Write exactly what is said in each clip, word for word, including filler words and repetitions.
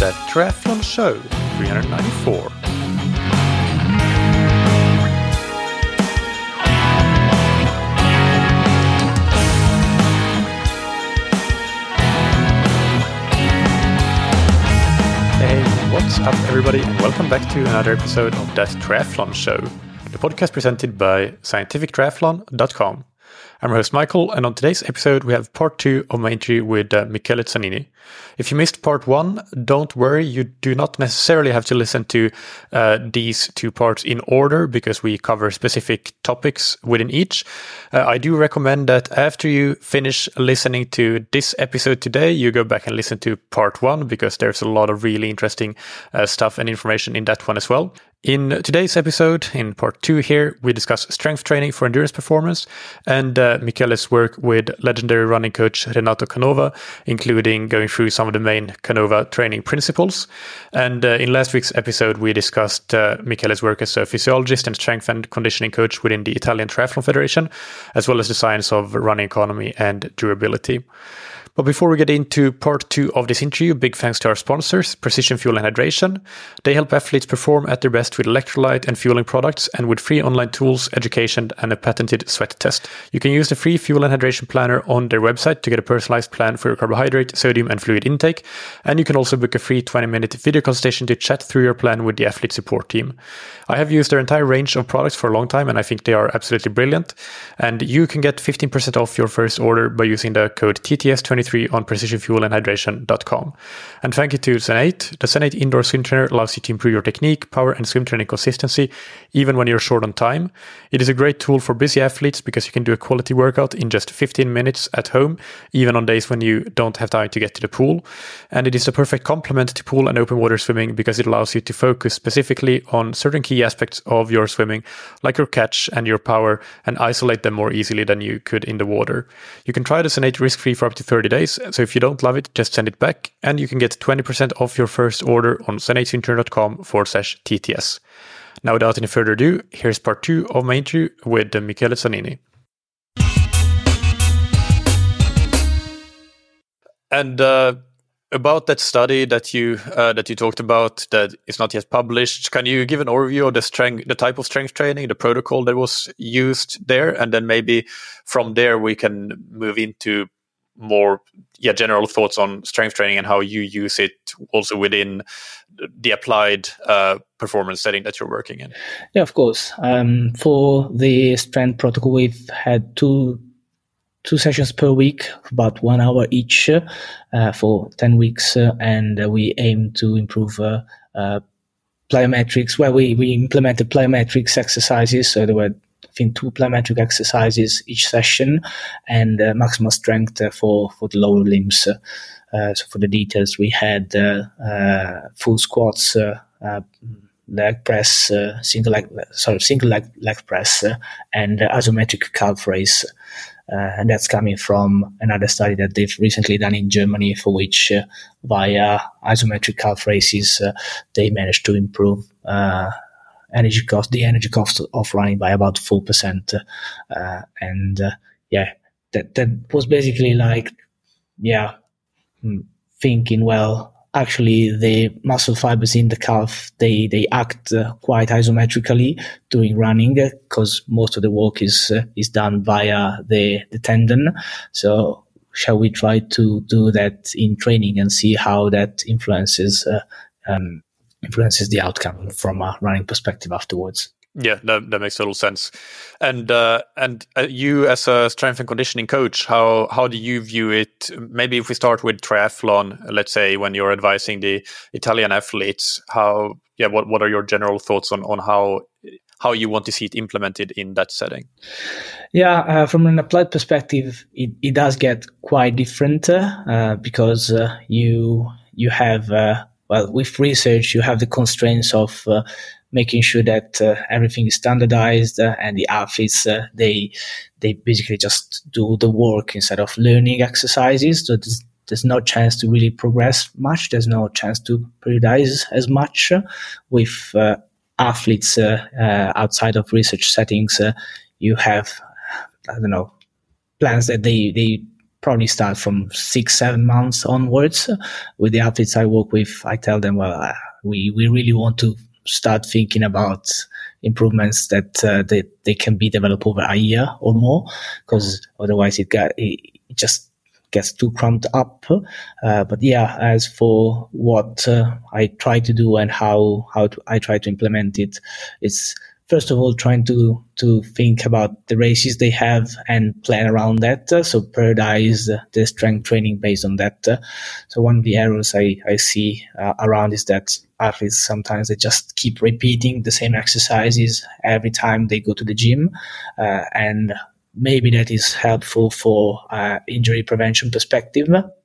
the Triathlon Show three ninety-four. Hey, what's up everybody, and welcome back to another episode of the Triathlon Show, the podcast presented by scientific triathlon dot com. I'm your host Michael, and on today's episode we have part two of my interview with uh, Michele Zanini. If you missed part one, don't worry, you do not necessarily have to listen to uh, these two parts in order because we cover specific topics within each. Uh, I do recommend that after you finish listening to this episode today, you go back and listen to part one because there's a lot of really interesting uh, stuff and information in that one as well. In today's episode, in part two here, we discuss strength training for endurance performance and uh, Michele's work with legendary running coach Renato Canova, including going through some of the main Canova training principles. And uh, in last week's episode, we discussed uh, Michele's work as a physiologist and strength and conditioning coach within the Italian Triathlon Federation, as well as the science of running economy and durability. But before we get into part two of this interview, big thanks to our sponsors, Precision Fuel and Hydration. They help athletes perform at their best with electrolyte and fueling products and with free online tools, education, and a patented sweat test. You can use the free fuel and hydration planner on their website to get a personalized plan for your carbohydrate, sodium, and fluid intake. And you can also book a free twenty-minute video consultation to chat through your plan with the athlete support team. I have used their entire range of products for a long time, and I think they are absolutely brilliant. And you can get fifteen percent off your first order by using the code T T S twenty-three on precision fuel and hydration dot com. And thank you to Zenate. The Zenate indoor swim trainer allows you to improve your technique, power, and swim training consistency, even when you're short on time. It is a great tool for busy athletes because you can do a quality workout in just fifteen minutes at home, even on days when you don't have time to get to the pool. And it is the perfect complement to pool and open water swimming because it allows you to focus specifically on certain key aspects of your swimming, like your catch and your power, and isolate them more easily than you could in the water. You can try the Zenate risk-free for up to thirty days, so if you don't love it, just send it back, and you can get twenty percent off your first order on zenateswimtrainer.com forward slash TTS. Now, without any further ado, here's part two of my interview with Michele Zanini. And uh, about that study that you uh, that you talked about that is not yet published, can you give an overview of the strength, the type of strength training, the protocol that was used there, and then maybe from there we can move into more yeah general thoughts on strength training and how you use it also within the applied uh, performance setting that you're working in? Yeah, of course. Um, for the strength protocol, we've had two two sessions per week, about one hour each, uh, for ten weeks, uh, and uh, we aim to improve uh, uh, plyometrics, where we, we implemented plyometrics exercises, so there were I think two plyometric exercises each session, and uh, maximal strength uh, for, for the lower limbs. Uh, so for the details, we had uh, uh, full squats, uh, uh, leg press, uh, single leg, sorry, single leg leg press, uh, and uh, isometric calf raise. Uh, and that's coming from another study that they've recently done in Germany, for which uh, via isometric calf raises, uh, they managed to improve uh, energy cost, the energy cost of running by about four percent. Uh, and, uh, yeah, that, that was basically like, yeah, thinking, well, actually the muscle fibers in the calf, they, they act uh, quite isometrically during running because most of the work is, uh, is done via the, the tendon. So shall we try to do that in training and see how that influences, uh, um, influences the outcome from a running perspective afterwards? Yeah, that, that makes total sense. And uh, and uh, you as a strength and conditioning coach, how how do you view it? Maybe if we start with triathlon, let's say when you're advising the Italian athletes, how yeah, what, what are your general thoughts on, on how how you want to see it implemented in that setting? Yeah, uh, from an applied perspective, it, it does get quite different uh, because uh, you you have uh, well with research you have the constraints of uh, making sure that uh, everything is standardized uh, and the athletes, uh, they they basically just do the work instead of learning exercises. So there's, there's no chance to really progress much. There's no chance to periodize as much uh, with uh, athletes uh, uh, outside of research settings. Uh, you have, I don't know, plans that they, they probably start from six, seven months onwards. With the athletes I work with, I tell them, well, uh, we, we really want to start thinking about improvements that uh, they, they can be developed over a year or more, because otherwise it got it, it just gets too cramped up. Uh, but yeah, as for what uh, I try to do and how how to, I try to implement it, it's first of all trying to to think about the races they have and plan around that. Uh, so periodize uh, the strength training based on that. Uh, so one of the errors I I see uh, around is that athletes sometimes they just keep repeating the same exercises every time they go to the gym, uh, and maybe that is helpful for uh, injury prevention perspective,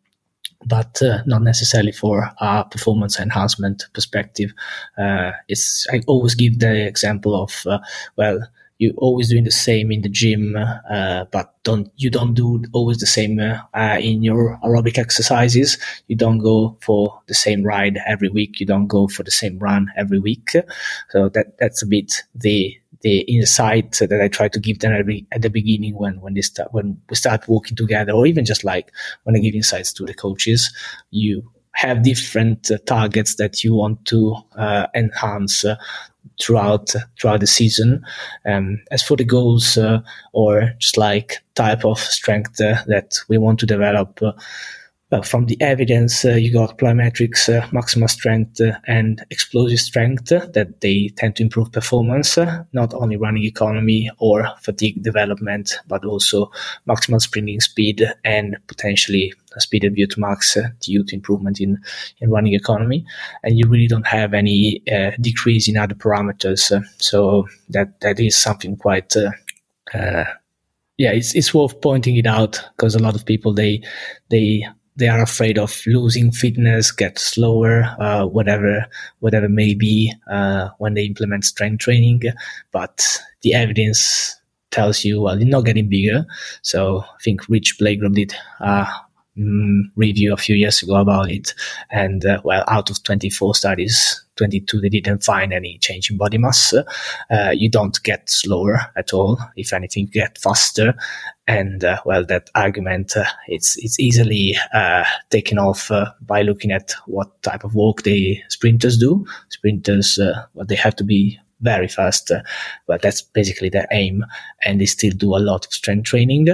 but uh, not necessarily for a performance enhancement perspective. Uh, it's I always give the example of uh, well, you always doing the same in the gym, uh, but don't you don't do always the same uh, uh, in your aerobic exercises. You don't go for the same ride every week. You don't go for the same run every week. So that that's a bit the the insight that I try to give them at the, at the beginning when when they start when we start working together, or even just like when I give insights to the coaches. You have different uh, targets that you want to uh, enhance uh, throughout throughout the season. Um, as for the goals uh, or just like type of strength uh, that we want to develop. Uh, Well, from the evidence, uh, you got plyometrics, uh, maximal strength, uh, and explosive strength uh, that they tend to improve performance, uh, not only running economy or fatigue development, but also maximal sprinting speed and potentially a speed at V O two max uh, due to improvement in, in running economy. And you really don't have any uh, decrease in other parameters. Uh, so that that is something quite... Uh, uh, yeah, it's it's worth pointing it out, because a lot of people, they they... They are afraid of losing fitness, get slower, uh, whatever, whatever may be, uh, when they implement strength training. But the evidence tells you, well, you're not getting bigger. So I think Rich Blagrove did a mm, review a few years ago about it. And, uh, well, out of twenty-four studies, twenty-two, they didn't find any change in body mass. Uh, you don't get slower at all. If anything, you get faster. And, uh, well, that argument, uh, it's, it's easily, uh, taken off, uh, by looking at what type of work the sprinters do. Sprinters, uh, well, they have to be very fast, uh, but that's basically their aim. And they still do a lot of strength training.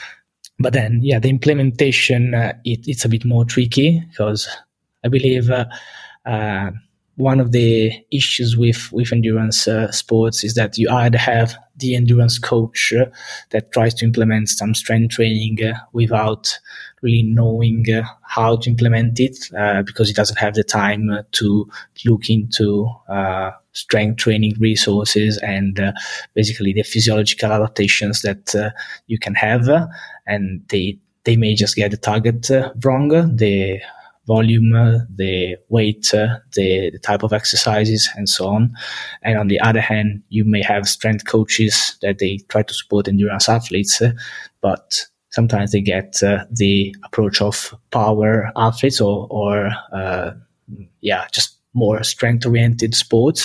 But then, yeah, the implementation, uh, it, it's a bit more tricky, because I believe, uh, uh, one of the issues with, with endurance uh, sports is that you either have the endurance coach uh, that tries to implement some strength training uh, without really knowing uh, how to implement it, uh, because he doesn't have the time uh, to look into uh, strength training resources and uh, basically the physiological adaptations that uh, you can have. Uh, and they, they may just get the target uh, wrong. The volume, uh, the weight, uh, the, the type of exercises, and so on. And on the other hand, you may have strength coaches that they try to support endurance athletes, uh, but sometimes they get uh, the approach of power athletes or, or uh, yeah, just more strength-oriented sports,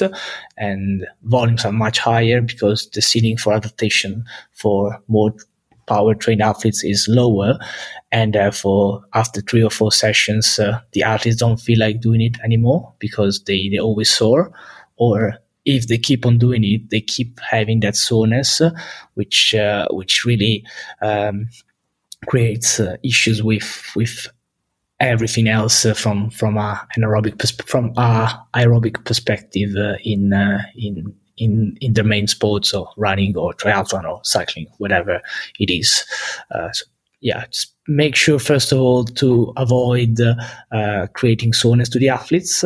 and volumes are much higher because the ceiling for adaptation for more power-trained athletes is lower, and therefore after three or four sessions, uh, the athletes don't feel like doing it anymore because they, they always sore, or if they keep on doing it, they keep having that soreness, uh, which uh, which really um, creates uh, issues with with everything else uh, from from a anaerobic pers- from a aerobic perspective uh, in uh, in in in their main sports, or running or triathlon or cycling, whatever it is. Uh, so yeah, just make sure first of all to avoid uh, uh, creating soreness to the athletes,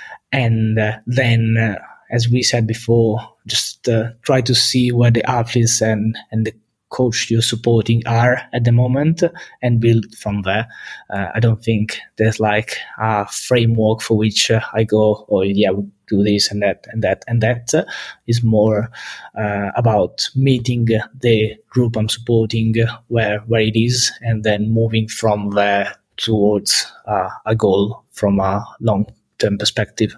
and uh, then uh, as we said before, just uh, try to see where the athletes and and the coach you're supporting are at the moment and build from there. Uh, I don't think there's like a framework for which uh, I go, oh yeah, we do this and that and that and that. Uh, is more uh, about meeting the group I'm supporting where, where it is, and then moving from there towards uh, a goal from a long-term perspective.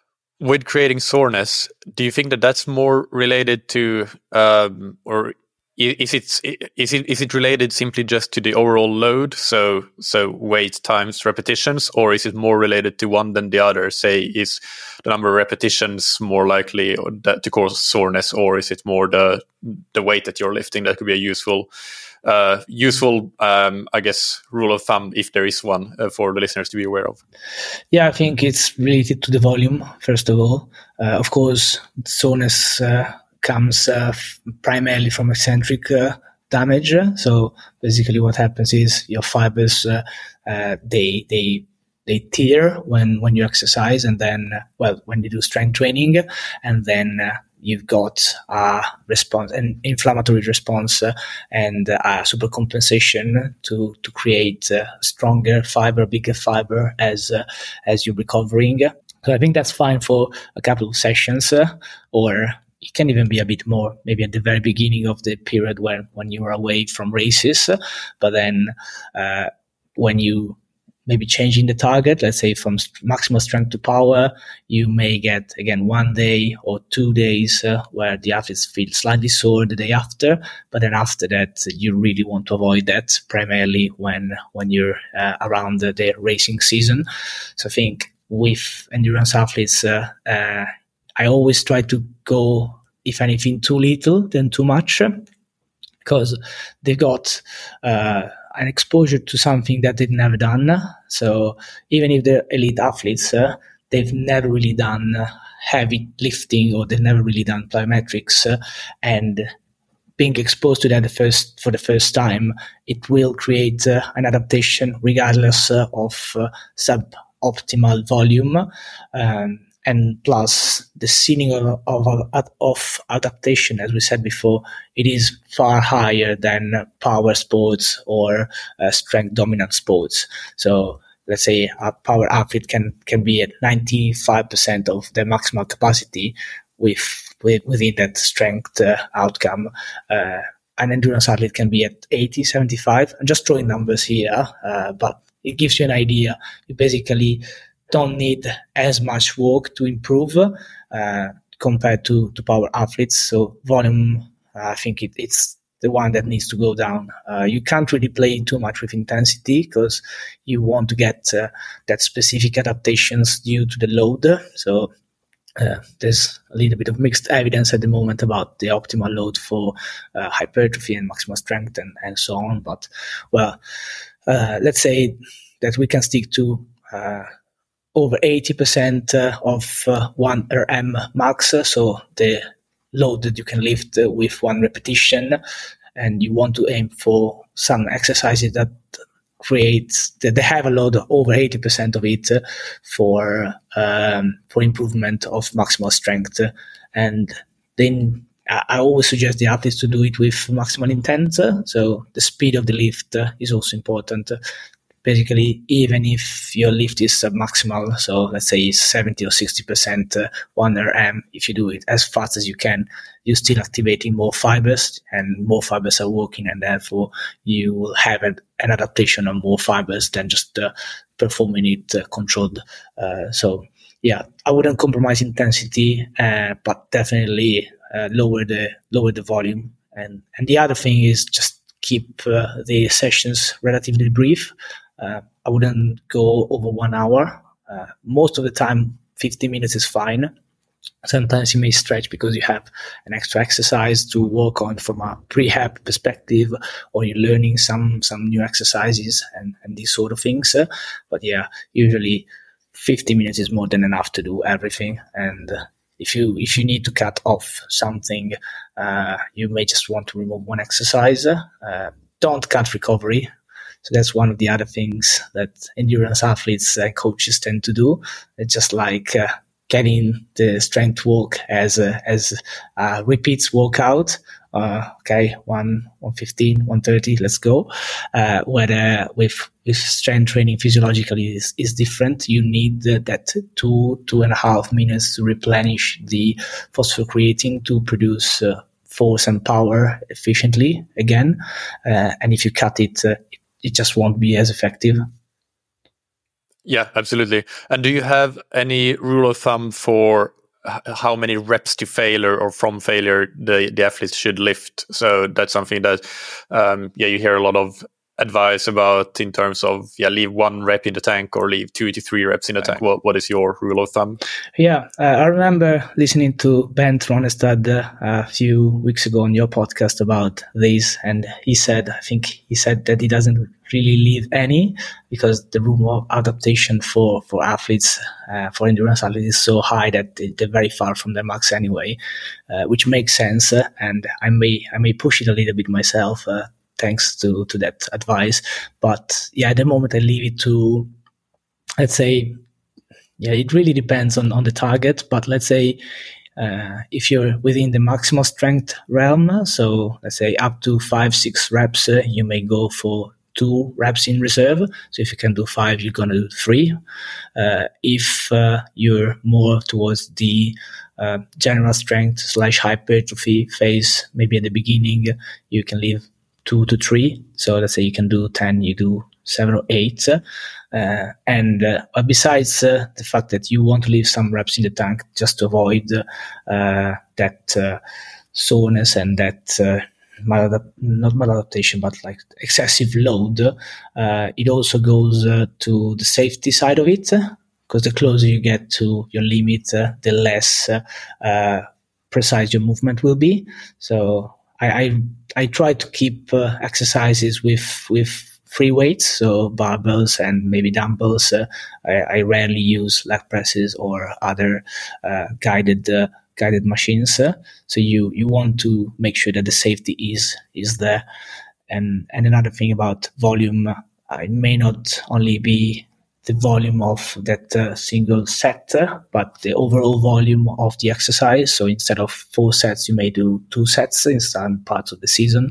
With creating soreness, do you think that that's more related to, um, or is it is it is it related simply just to the overall load, so so weight times repetitions, or is it more related to one than the other? Say, is the number of repetitions more likely to cause soreness, or is it more the the weight that you're lifting? That could be a useful uh, useful um, I guess rule of thumb, if there is one, uh, for the listeners to be aware of. Yeah, I think it's related to the volume first of all. Uh, of course, soreness Uh, comes uh, f- primarily from eccentric uh, damage. So basically, what happens is your fibers uh, uh, they they they tear when when you exercise, and then uh, well when you do strength training, and then uh, you've got a response, an inflammatory response, uh, and uh, a supercompensation to to create uh, stronger fiber, bigger fiber as uh, as you're recovering. So I think that's fine for a couple of sessions, uh, or it can even be a bit more, maybe at the very beginning of the period when, when you are away from races. But then uh, when you maybe changing the target, let's say from st- maximal strength to power, you may get, again, one day or two days uh, where the athletes feel slightly sore the day after. But then after that, you really want to avoid that, primarily when, when you're uh, around the, the racing season. So I think with endurance athletes, uh, uh, I always try to go, if anything, too little than too much, because they got uh, an exposure to something that they've never done. So even if they're elite athletes, uh, they've never really done heavy lifting, or they've never really done plyometrics, uh, and being exposed to that the first for the first time, it will create uh, an adaptation regardless uh, of uh, suboptimal volume. Um, And plus, the ceiling of, of, of adaptation, as we said before, it is far higher than power sports or uh, strength dominant sports. So let's say a power athlete can, can be at ninety-five percent of their maximal capacity with, with within that strength uh, outcome. Uh, an endurance athlete can be at eighty, seventy-five. I'm just throwing numbers here, uh, but it gives you an idea. You basically don't need as much work to improve uh, compared to, to power athletes. So volume, uh, I think it, it's the one that needs to go down. Uh, you can't really play too much with intensity because you want to get uh, that specific adaptations due to the load. So uh, there's a little bit of mixed evidence at the moment about the optimal load for uh, hypertrophy and maximal strength and, and so on. But, well, uh, let's say that we can stick to uh, over eighty percent uh, of uh, one R M max, so the load that you can lift uh, with one repetition, and you want to aim for some exercises that create that they have a load of over eighty percent of it uh, for um, for improvement of maximal strength. And then I always suggest the athletes to do it with maximal intent, so the speed of the lift uh, is also important. Basically, even if your lift is submaximal, so let's say it's seventy or sixty percent uh, one R M, if you do it as fast as you can, you're still activating more fibers, and more fibers are working, and therefore you will have an, an adaptation on more fibers than just uh, performing it uh, controlled. Uh, so, yeah, I wouldn't compromise intensity, uh, but definitely uh, lower the lower the volume. And and the other thing is just keep uh, the sessions relatively brief. Uh, I wouldn't go over one hour. Uh, most of the time, fifty minutes is fine. Sometimes you may stretch because you have an extra exercise to work on from a prehab perspective, or you're learning some, some new exercises and, and these sort of things. Uh, but yeah, usually fifty minutes is more than enough to do everything. And uh, if you if you need to cut off something, uh, you may just want to remove one exercise. Uh, don't cut recovery. So that's one of the other things that endurance athletes and coaches tend to do. It's just like uh, getting the strength work as a, as a repeats workout. Uh, okay, one, one fifteen, one thirty, let's go. Uh, whether with, with strength training physiologically is, is different. You need uh, that two, two and a half minutes to replenish the phosphocreatine to produce uh, force and power efficiently again. Uh, and if you cut it, uh, it just won't be as effective. Yeah, absolutely. And do you have any rule of thumb for how many reps to failure or from failure the, the athletes should lift. So that's something that, um, yeah, you hear a lot of advice about in terms of, yeah, leave one rep in the tank or leave two to three reps in the tank. What, what is your rule of thumb? Yeah, uh, I remember listening to Bent Ronestad uh, a few weeks ago on your podcast about this, and he said, I think he said that he doesn't really leave any because the room of adaptation for, for athletes, uh, for endurance athletes is so high that they, they're very far from their max anyway, uh, which makes sense. Uh, and I may, I may push it a little bit myself, uh, thanks to, to that advice. But yeah, at the moment I leave it to, let's say, yeah, it really depends on, on the target, but let's say, uh, if you're within the maximal strength realm, so let's say up to five, six reps, uh, you may go for two reps in reserve. So if you can do five, you're going to do three. Uh, if, uh, you're more towards the, uh, general strength slash hypertrophy phase, maybe at the beginning, you can leave two to three. So let's say you can do ten, you do seven or eight. Uh, and uh, besides uh, the fact that you want to leave some reps in the tank just to avoid uh, that uh, soreness and that uh, maladap- not maladaptation, but like excessive load, uh, it also goes uh, to the safety side of it, because the closer you get to your limit, uh, the less uh, uh, precise your movement will be. So I, I I try to keep uh, exercises with with free weights, so barbells and maybe dumbbells. Uh, I, I rarely use leg presses or other uh, guided uh, guided machines. Uh, so you you want to make sure that the safety is is there. And and another thing about volume, uh, it may not only be the volume of that uh, single set, uh, but the overall volume of the exercise. So instead of four sets, you may do two sets in some parts of the season,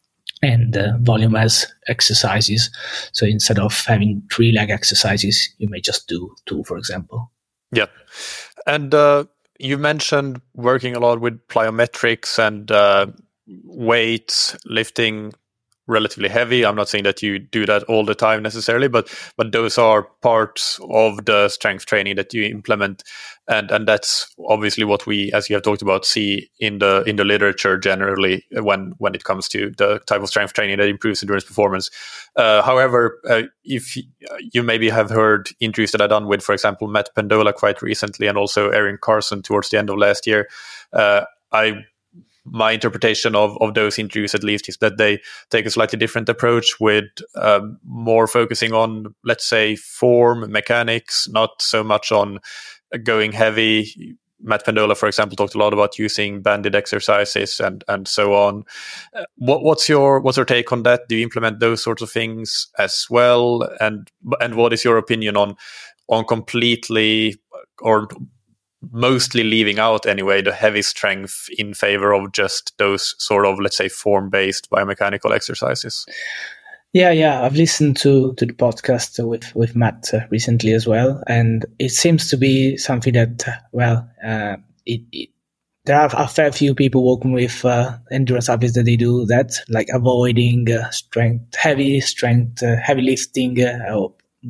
and uh, volume as exercises. So instead of having three leg exercises, you may just do two, for example. Yeah. And uh, you mentioned working a lot with plyometrics and uh, weights, lifting relatively heavy. I'm not saying that you do that all the time necessarily, but but those are parts of the strength training that you implement, and and that's obviously what we, as you have talked about, see in the in the literature generally when when it comes to the type of strength training that improves endurance performance. Uh, however, uh, if you maybe have heard interviews that I've done with, for example, Matt Pendola quite recently, and also Erin Carson towards the end of last year, uh, I. My interpretation of, of those interviews, at least, is that they take a slightly different approach with um, more focusing on, let's say, form, mechanics, not so much on going heavy. Matt Pendola, for example, talked a lot about using banded exercises and, and so on. Uh, what, what's your what's your take on that? Do you implement those sorts of things as well? And and what is your opinion on on completely or mostly leaving out anyway the heavy strength in favor of just those sort of, let's say, form-based biomechanical exercises? Yeah, yeah, I've listened to, to the podcast with, with Matt uh, recently as well, and it seems to be something that, uh, well, uh, it, it, there are a fair few people working with uh, endurance athletes that they do that, like avoiding uh, strength, heavy strength, uh, heavy lifting, uh, or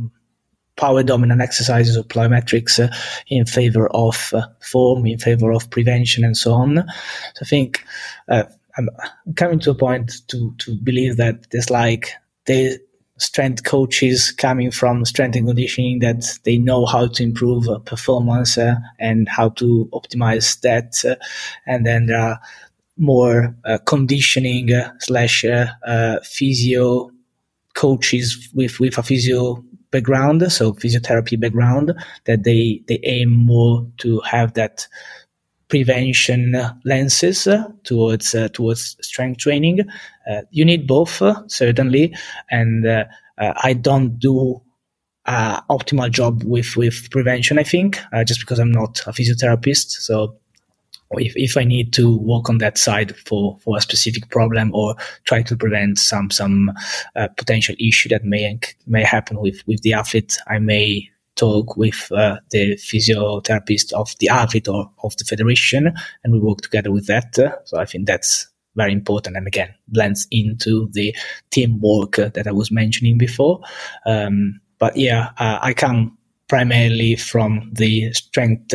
power dominant exercises or plyometrics uh, in favor of uh, form, in favor of prevention, and so on. So I think uh, I'm coming to a point to to believe that there's like the strength coaches coming from strength and conditioning that they know how to improve uh, performance uh, and how to optimize that, uh, and then there are more uh, conditioning uh, slash uh, uh, physio coaches with with a physio background, so physiotherapy background, that they they aim more to have that prevention lenses uh, towards uh, towards strength training. Uh, you need both, uh, certainly, and uh, uh, I don't do an optimal job with with prevention, I think, uh, just because I'm not a physiotherapist. So if if I need to work on that side for, for a specific problem or try to prevent some some uh, potential issue that may may happen with, with the athlete, I may talk with uh, the physiotherapist of the athlete or of the federation, and we work together with that. Uh, so I think that's very important, and again blends into the teamwork uh, that I was mentioning before. Um, but yeah, uh, I come primarily from the strength Uh,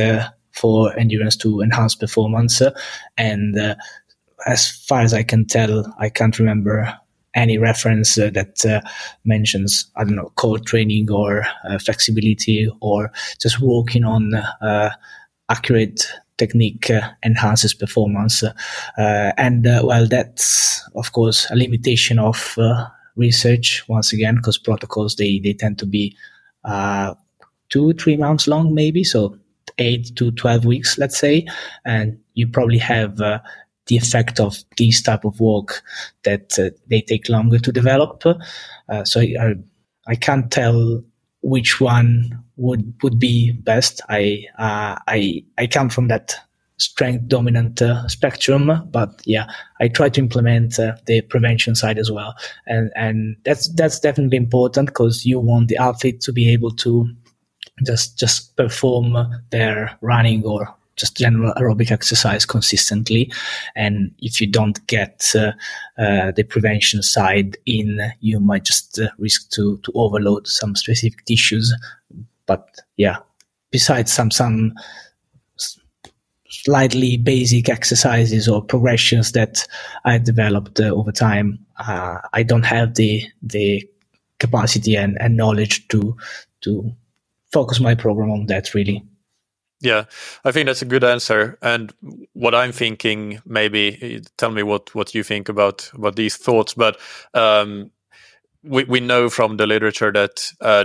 for endurance to enhance performance. Uh, and uh, as far as I can tell, I can't remember any reference uh, that uh, mentions, I don't know, core training or uh, flexibility or just working on uh, accurate technique uh, enhances performance. Uh, and uh, well, that's of course a limitation of uh, research once again, because protocols, they, they tend to be uh, two, three months long, maybe. So eight to twelve weeks, let's say. And you probably have uh, the effect of these type of work that uh, they take longer to develop. Uh, so I, I can't tell which one would would be best. I uh, I I come from that strength dominant uh, spectrum, but yeah, I try to implement uh, the prevention side as well, and and that's that's definitely important, because you want the athlete to be able to just just perform their running or just general aerobic exercise consistently. And if you don't get uh, uh, the prevention side in, you might just uh, risk to to overload some specific tissues. But yeah, besides some some slightly basic exercises or progressions that I developed uh, over time, uh, I don't have the the capacity and, and knowledge to to focus my program on that, really. Yeah, I think that's a good answer. And what I'm thinking, maybe tell me what, what you think about, about these thoughts. But um, we, we know from the literature that uh,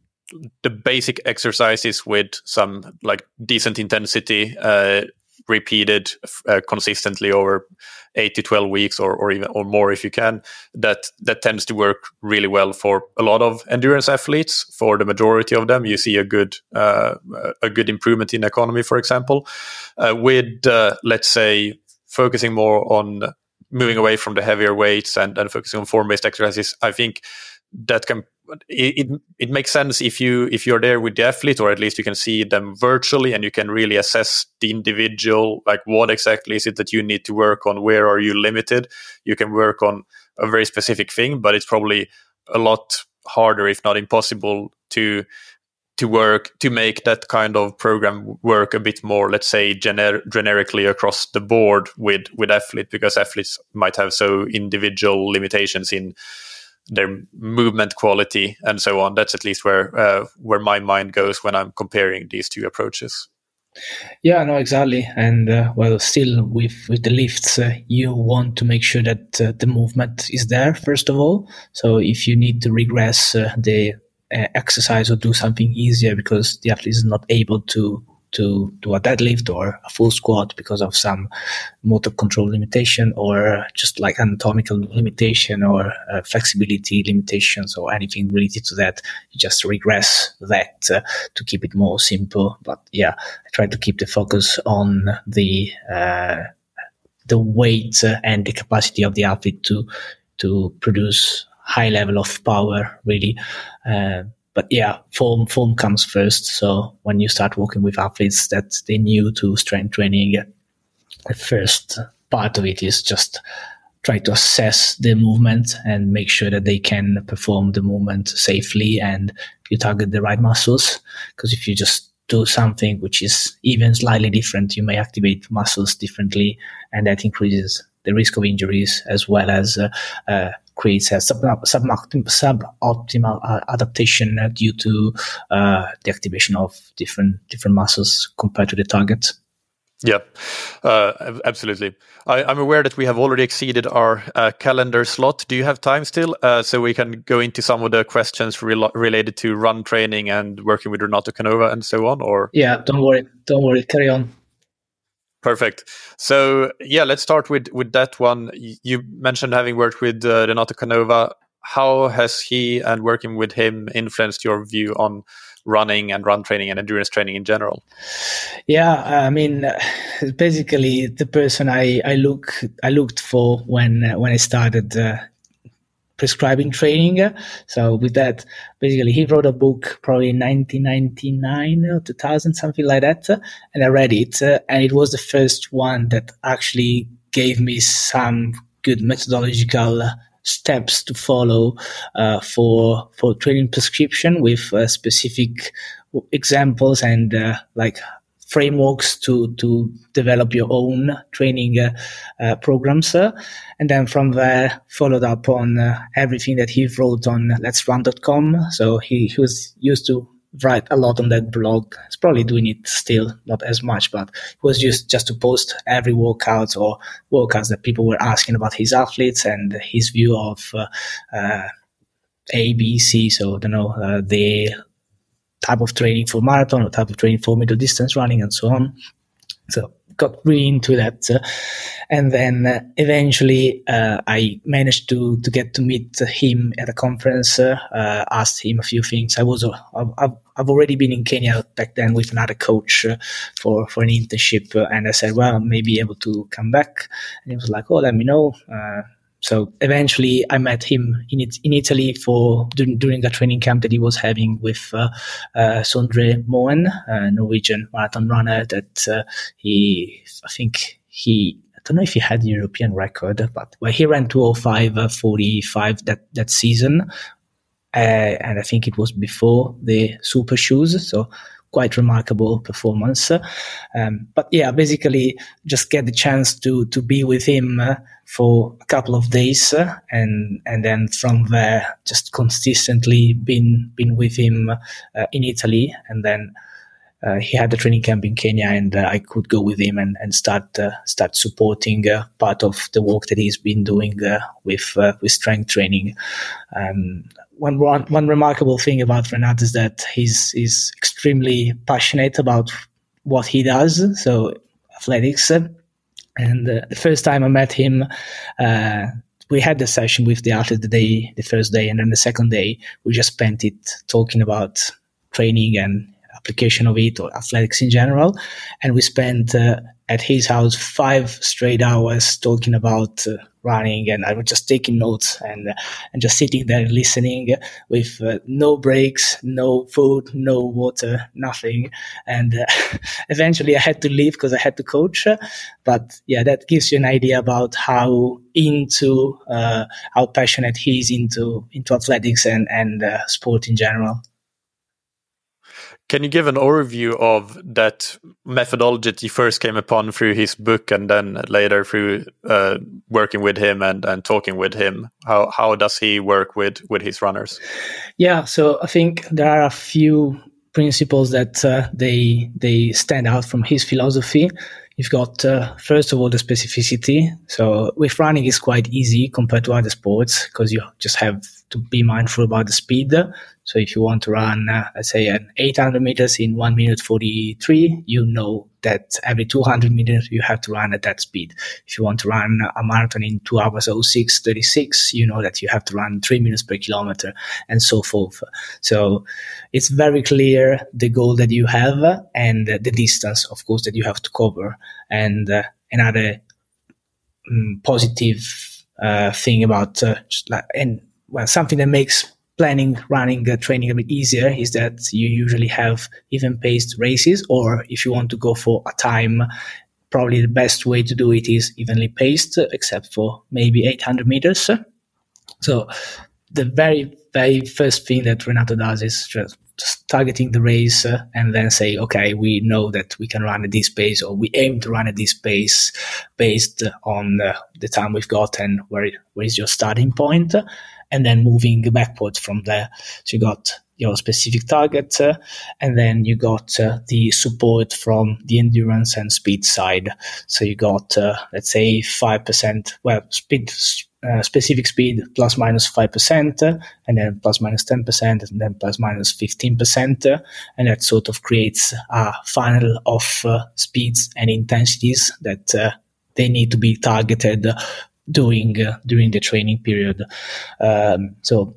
the basic exercises with some like decent intensity uh, repeated uh, consistently over eight to twelve weeks or, or even or more if you can, that that tends to work really well for a lot of endurance athletes. For the majority of them, you see a good uh, a good improvement in economy, for example. Uh, with uh, let's say focusing more on moving away from the heavier weights and, and focusing on form-based exercises, I think that can it, it it makes sense if you if you're there with the athlete, or at least you can see them virtually and you can really assess the individual, like what exactly is it that you need to work on, where are you limited. You can work on a very specific thing, but it's probably a lot harder, if not impossible, to to work to make that kind of program work a bit more, let's say, gener- generically across the board with with athletes, because athletes might have so individual limitations in their movement quality and so on. That's at least where uh, where my mind goes when I'm comparing these two approaches. Yeah, no, exactly. And uh, well, still with, with the lifts, uh, you want to make sure that uh, the movement is there, first of all. So if you need to regress uh, the uh, exercise or do something easier because the athlete is not able to to do a deadlift or a full squat because of some motor control limitation, or just like anatomical limitation or uh, flexibility limitations or anything related to that, you just regress that uh, to keep it more simple. But yeah, I try to keep the focus on the uh, the weight and the capacity of the athlete to to produce high level of power, really. Uh, But yeah, form form comes first. So when you start working with athletes that they're new to strength training, the first part of it is just try to assess the movement and make sure that they can perform the movement safely and you target the right muscles. Because if you just do something which is even slightly different, you may activate muscles differently, and that increases the risk of injuries, as well as uh, uh, creates a sub- sub- suboptimal uh, adaptation uh, due to uh, the activation of different different muscles compared to the target. Yeah, uh, absolutely. I, I'm aware that we have already exceeded our uh, calendar slot. Do you have time still, uh, so we can go into some of the questions re- related to run training and working with Renato Canova and so on? Or yeah, don't worry, don't worry, carry on. Perfect. So yeah, let's start with with that one. You mentioned having worked with uh, Renato Canova. How has he and working with him influenced your view on running and run training and endurance training in general? Yeah, I mean, basically the person I, I look I looked for when uh, when I started uh, prescribing training. So with that, basically he wrote a book probably in nineteen ninety-nine or two thousand, something like that, and I read it, uh, and it was the first one that actually gave me some good methodological steps to follow uh, for for training prescription with uh, specific examples and uh, like frameworks to to develop your own training uh, uh, programs, uh, and then from there followed up on uh, everything that he wrote on let's run dot com. So he, he was used to write a lot on that blog. He's probably doing it still, not as much, but it was just just to post every workout or workouts that people were asking about his athletes and his view of uh, uh, A, B, C. So I don't know uh, the type of training for marathon or type of training for middle distance running and so on. So got really into that. Uh, and then uh, eventually uh, I managed to, to get to meet him at a conference, uh, uh, asked him a few things. I was, uh, I've, I've already been in Kenya back then with another coach uh, for, for an internship. Uh, and I said, well, I may be able to come back. And he was like, oh, let me know. Uh, So eventually I met him in it, in Italy for during, during a training camp that he was having with uh, uh, Sondre Moen, a Norwegian marathon runner that uh, he, I think he, I don't know if he had the European record, but well, he ran two oh five forty-five that, that season. Uh, and I think it was before the super shoes. So quite remarkable performance. Um, but yeah, basically just get the chance to, to be with him uh, for a couple of days. Uh, and, and then from there, just consistently been, been with him uh, in Italy. And then uh, he had a training camp in Kenya and uh, I could go with him and, and start, uh, start supporting uh, part of the work that he's been doing uh, with, uh, with strength training. Um, One, one one remarkable thing about Renato is that he's he's extremely passionate about what he does, so athletics. And uh, the first time I met him, uh, we had the session with the athlete the day, the first day, and then the second day we just spent it talking about training and application of it or athletics in general. And we spent uh, at his house five straight hours talking about uh, running, and I was just taking notes and uh, and just sitting there listening with uh, no breaks, no food, no water, nothing. And uh, eventually I had to leave because I had to coach. But yeah, that gives you an idea about how into, uh, how passionate he is into, into athletics and, and uh, sport in general. Can you give an overview of that methodology that you first came upon through his book and then later through uh, working with him and, and talking with him? How how does he work with, with his runners? Yeah, so I think there are a few principles that uh, they they stand out from his philosophy. You've got, uh, first of all, the specificity. So with running, it's quite easy compared to other sports because you just have to be mindful about the speed. So if you want to run, uh, let's say, an eight hundred meters in one minute forty-three, you know that every two hundred meters you have to run at that speed. If you want to run a marathon in two hours oh six thirty-six, you know that you have to run three minutes per kilometer and so forth. So it's very clear the goal that you have and the distance, of course, that you have to cover. And uh, another um, positive uh, thing about uh, like, and well, something that makes planning, running, uh, training a bit easier is that you usually have even-paced races, or if you want to go for a time, probably the best way to do it is evenly paced, except for maybe eight hundred meters. So the very, very first thing that Renato does is just, just targeting the race uh, and then say, okay, we know that we can run at this pace, or we aim to run at this pace based on uh, the time we've got and where, where is your starting point. And then moving backwards from there. So you got your specific target, uh, and then you got uh, the support from the endurance and speed side. So you got, uh, let's say, five percent, well, speed, uh, specific speed plus minus five percent, uh, and then plus minus ten percent, and then plus minus fifteen percent. Uh, and that sort of creates a funnel of uh, speeds and intensities that uh, they need to be targeted doing uh, during the training period. Um, so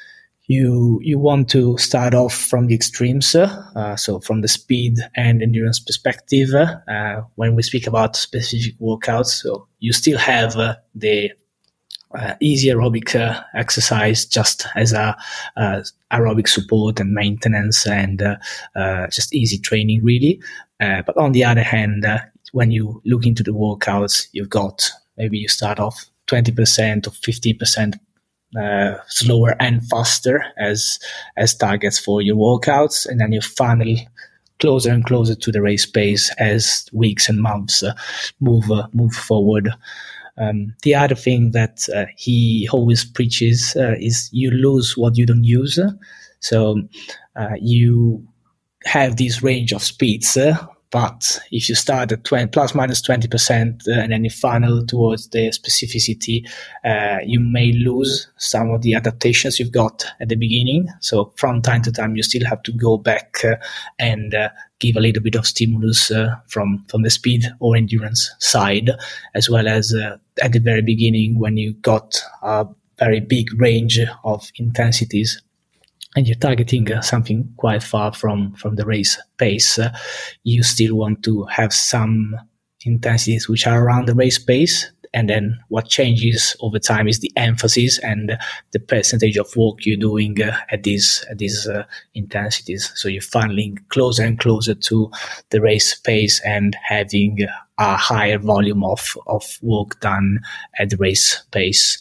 you you want to start off from the extremes, uh, so from the speed and endurance perspective. Uh, when we speak about specific workouts, so you still have uh, the uh, easy aerobic uh, exercise just as a uh, aerobic support and maintenance and uh, uh, just easy training really. Uh, but on the other hand, uh, when you look into the workouts, you've got maybe you start off twenty percent or fifteen percent uh, slower and faster as as targets for your workouts, and then you funnel closer and closer to the race pace as weeks and months uh, move uh, move forward. Um, the other thing that uh, he always preaches uh, is you lose what you don't use. So uh, you have this range of speeds, uh, but if you start at twenty, plus minus twenty percent uh, and then you funnel towards the specificity, uh, you may lose some of the adaptations you've got at the beginning. So from time to time, you still have to go back uh, and uh, give a little bit of stimulus uh, from, from the speed or endurance side, as well as uh, at the very beginning when you got a very big range of intensities and you're targeting uh, something quite far from, from the race pace, uh, you still want to have some intensities which are around the race pace. And then what changes over time is the emphasis and the percentage of work you're doing uh, at these at these uh, intensities. So you're funneling closer and closer to the race pace and having a higher volume of, of work done at the race pace.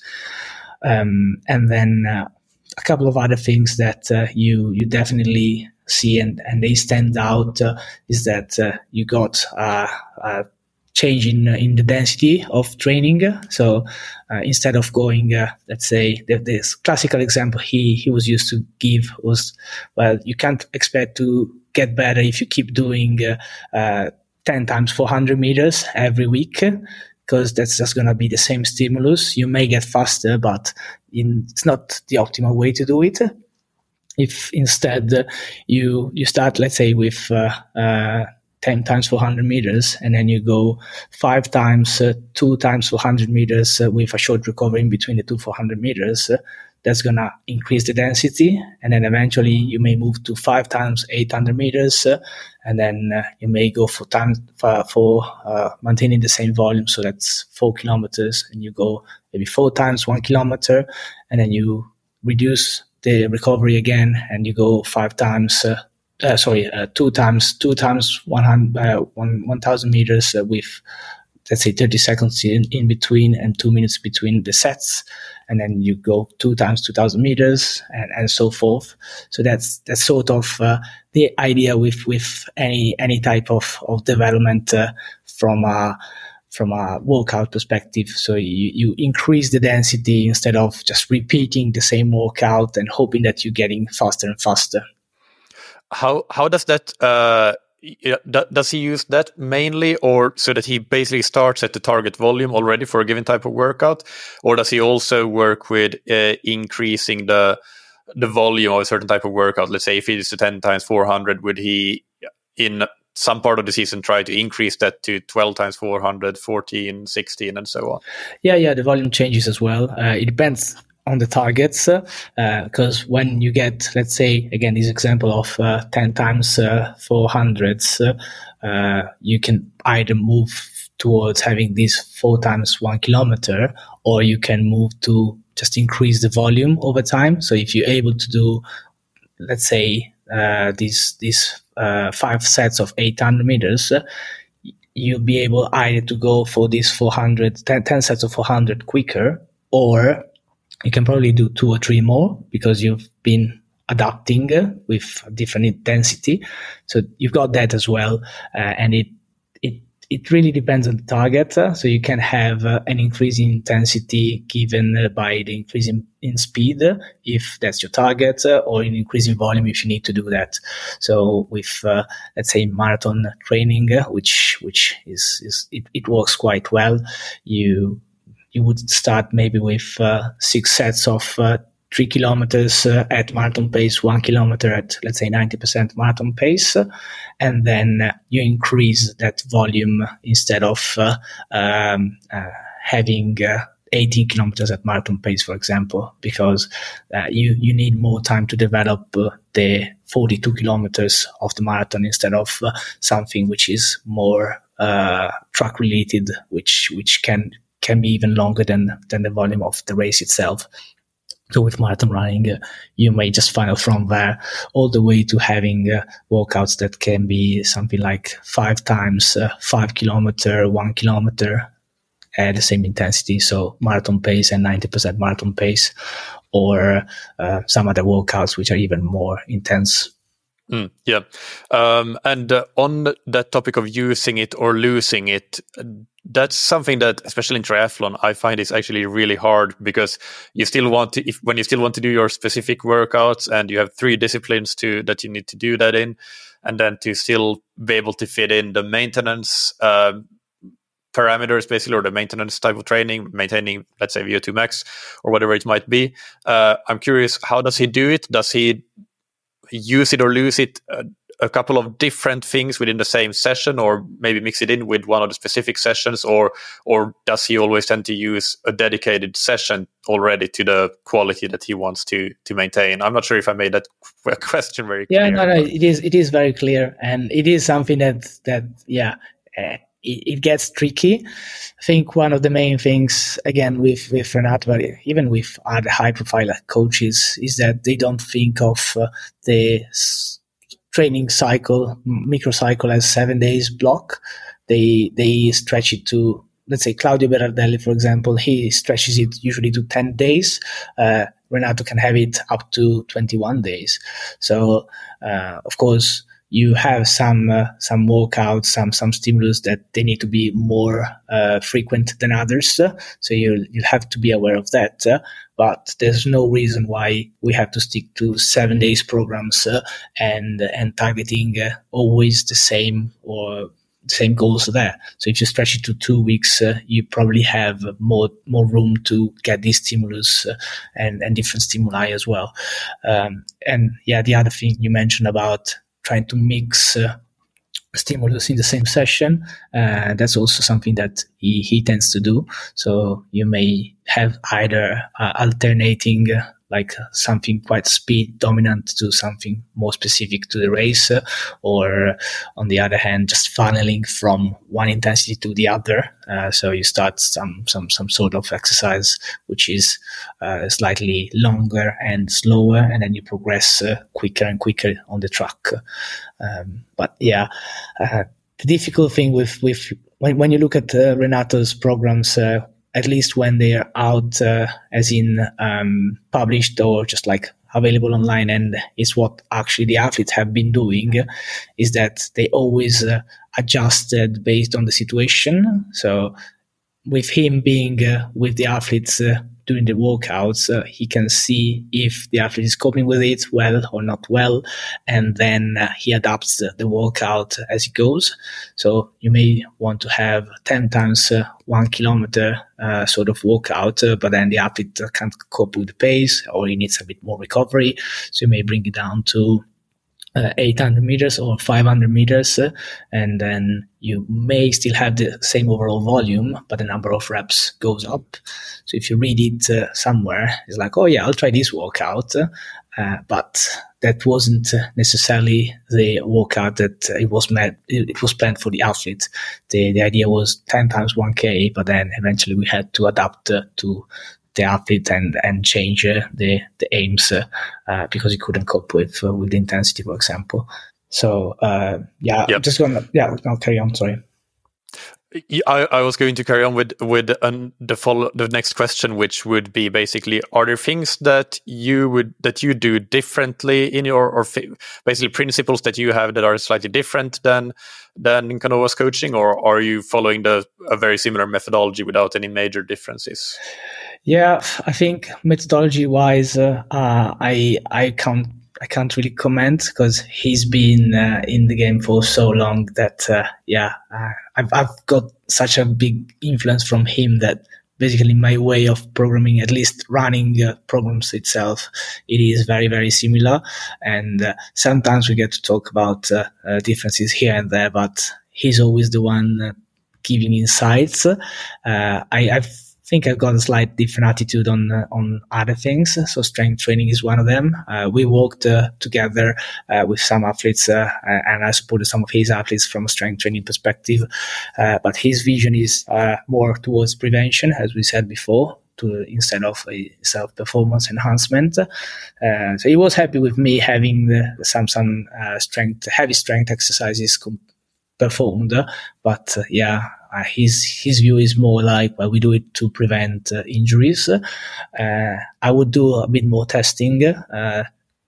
Um, and then uh, a couple of other things that uh, you you definitely see and, and they stand out uh, is that uh, you got uh, uh, change in, in the density of training. So uh, instead of going, uh, let's say, the, this classical example he, he was used to give was, well, you can't expect to get better if you keep doing uh, uh, ten times four hundred meters every week, because that's just going to be the same stimulus. You may get faster, but in, it's not the optimal way to do it. If instead uh, you you start, let's say, with uh, uh, ten times four hundred meters, and then you go five times, uh, two times four hundred meters uh, with a short recovery in between the two four hundred meters, uh, that's going to increase the density. And then eventually you may move to five times eight hundred meters, uh, and then uh, you may go for time for, for uh, maintaining the same volume. So that's four kilometers, and you go maybe four times one kilometer, and then you reduce the recovery again, and you go five times, uh, uh, sorry, uh, two times, two times one hundred, uh, one, one thousand meters uh, with, let's say, thirty seconds in, in between and two minutes between the sets. And then you go two times two thousand meters and, and so forth. So that's, that's sort of uh, the idea with, with any, any type of, of development uh, from a, from a workout perspective. So you, you increase the density instead of just repeating the same workout and hoping that you're getting faster and faster. How how does that, uh, does he use that mainly, or so that he basically starts at the target volume already for a given type of workout? Or does he also work with uh, increasing the the volume of a certain type of workout? Let's say if it is a ten times four hundred, would he in some part of the season try to increase that to twelve times four hundred, fourteen, sixteen, and so on? Yeah, yeah, the volume changes as well. Uh, it depends on the targets, because uh, when you get, let's say, again, this example of uh, ten times uh, four hundreds, uh, you can either move towards having this four times one kilometer, or you can move to just increase the volume over time. So if you're able to do, let's say, uh, these these uh, five sets of eight hundred meters, uh, you'll be able either to go for these four hundred, ten, ten sets of four hundred quicker, or you can probably do two or three more because you've been adapting uh, with different intensity. So you've got that as well. Uh, and it, it, it really depends on the target. Uh, so you can have uh, an increase in intensity given uh, by the increase in, in speed, uh, if that's your target, uh, or an increase in volume if you need to do that. So with, uh, let's say, marathon training, uh, which, which is, is it, it works quite well. You, You would start maybe with uh, six sets of uh, three kilometers uh, at marathon pace, one kilometer at, let's say, ninety percent marathon pace. Uh, and then uh, you increase that volume instead of uh, um, uh, having uh, eighteen kilometers at marathon pace, for example, because uh, you, you need more time to develop uh, the forty-two kilometers of the marathon instead of uh, something which is more uh, track related, which, which can can be even longer than, than the volume of the race itself. So with marathon running, uh, you may just funnel from there all the way to having uh, workouts that can be something like five times uh, five kilometer, one kilometer at the same intensity. So marathon pace and ninety percent marathon pace, or uh, some other workouts which are even more intense. Mm, yeah. Um, and uh, on that topic of using it or losing it, that's something that, especially in triathlon, I find is actually really hard, because you still want to, if, when you still want to do your specific workouts and you have three disciplines to that you need to do that in, and then to still be able to fit in the maintenance uh, parameters, basically, or the maintenance type of training, maintaining, let's say, V O two max or whatever it might be. Uh, I'm curious, how does he do it? Does he use it or lose it uh, a couple of different things within the same session, or maybe mix it in with one of the specific sessions, or or does he always tend to use a dedicated session already to the quality that he wants to to maintain? I'm not sure if I made that question very yeah, clear. Yeah, no, no, it is it is very clear, and it is something that that yeah. Uh, It, it gets tricky. I think one of the main things, again, with, with Renato, but even with other high-profile coaches, is that they don't think of uh, the s- training cycle, microcycle, as seven days block. They they stretch it to, let's say, Claudio Berardelli, for example, he stretches it usually to ten days. Uh, Renato can have it up to twenty-one days. So, uh, of course, you have some uh, some workouts, some some stimulus that they need to be more uh, frequent than others. Uh, so you you have to be aware of that. Uh, but there's no reason why we have to stick to seven days programs uh, and and targeting uh, always the same or the same goals there. So if you stretch it to two weeks, uh, you probably have more more room to get these stimulus uh, and and different stimuli as well. Um, and yeah, the other thing you mentioned about trying to mix uh, stimulus in the same session, uh, that's also something that he, he tends to do. So you may have either uh, alternating uh, like something quite speed dominant to something more specific to the race, uh, or on the other hand, just funneling from one intensity to the other. Uh, so you start some some some sort of exercise which is uh, slightly longer and slower, and then you progress uh, quicker and quicker on the track. Um, but yeah, uh, the difficult thing with with when when you look at uh, Renato's programs, uh, at least when they are out, uh, as in um, published or just like available online, and is what actually the athletes have been doing, is that they always uh, adjusted based on the situation. So with him being uh, with the athletes uh, during the workouts, uh, he can see if the athlete is coping with it well or not well, and then uh, he adapts the, the workout as he goes. So you may want to have ten times uh, one kilometer uh, sort of workout, uh, but then the athlete can't cope with the pace, or he needs a bit more recovery. So you may bring it down to Uh, eight hundred meters or five hundred meters, uh, and then you may still have the same overall volume, but the number of reps goes up. So if you read it uh, somewhere, it's like, oh yeah, I'll try this workout, uh, but that wasn't necessarily the workout that it was meant, it was planned for the athlete. The, the idea was ten times one K, but then eventually we had to adapt uh, to the athlete and and change uh, the the aims uh, uh, because he couldn't cope with uh, with the intensity, for example. So uh, yeah, yep. just gonna yeah, I'll carry on. Sorry. I, I was going to carry on with with um, the follow the next question, which would be basically: are there things that you would that you do differently in your, or f- basically principles that you have that are slightly different than than Canoa's coaching, or are you following the a very similar methodology without any major differences? Yeah, I think methodology wise, uh, uh, I I can't I can't really comment because he's been uh, in the game for so long that uh, yeah, uh, I've I've got such a big influence from him that basically my way of programming, at least running uh, programs itself, it is very very similar. And uh, sometimes we get to talk about uh, uh, differences here and there, but he's always the one uh, giving insights. Uh, I, I've I think I've got a slight different attitude on uh, on other things. So strength training is one of them. Uh, we worked uh, together uh, with some athletes, uh, and I supported some of his athletes from a strength training perspective. Uh, but his vision is uh, more towards prevention, as we said before, to instead of a self-performance enhancement. Uh, so he was happy with me having the, some some uh, strength, heavy strength exercises com- performed. But uh, yeah. Uh, his his view is more like, well, we do it to prevent uh, injuries. Uh, I would do a bit more testing uh,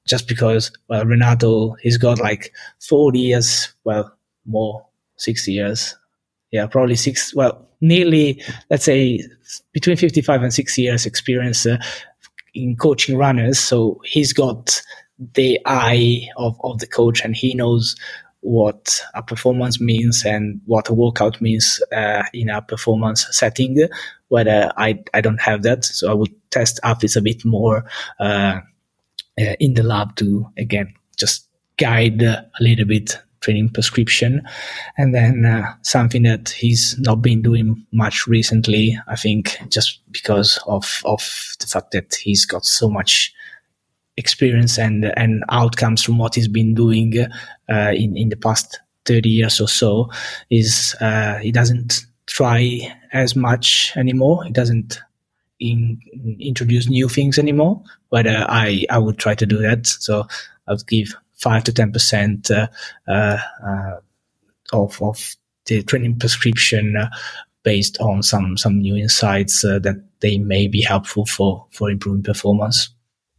just because, well, Renato, he's got like forty years, well, more, sixty years. Yeah, probably six, well, nearly, let's say, between fifty-five and sixty years experience uh, in coaching runners. So he's got the eye of, of the coach, and he knows what a performance means and what a workout means uh, in a performance setting, whether I, I don't have that. So I would test athletes a bit more uh, uh, in the lab to, again, just guide uh, a little bit training prescription. And then uh, something that he's not been doing much recently, I think, just because of, of the fact that he's got so much experience and and outcomes from what he's been doing uh, in, in the past thirty years or so, is uh, he doesn't try as much anymore. He doesn't in, introduce new things anymore, but uh, I, I would try to do that. So I would give five to ten percent uh, uh, uh, of of the training prescription uh, based on some some new insights uh, that they may be helpful for for improving performance.